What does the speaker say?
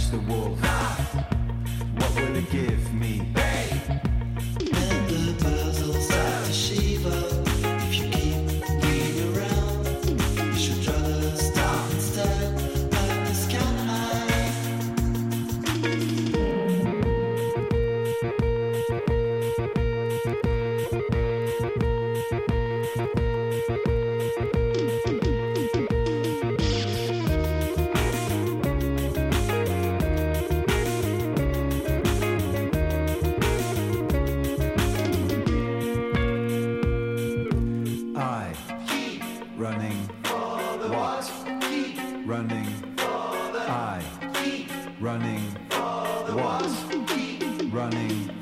the wolf? What will it give me? And the puzzles start to shiver. If you keep being around, you should rather stop instead at the sky. I running what? Running I running what? Running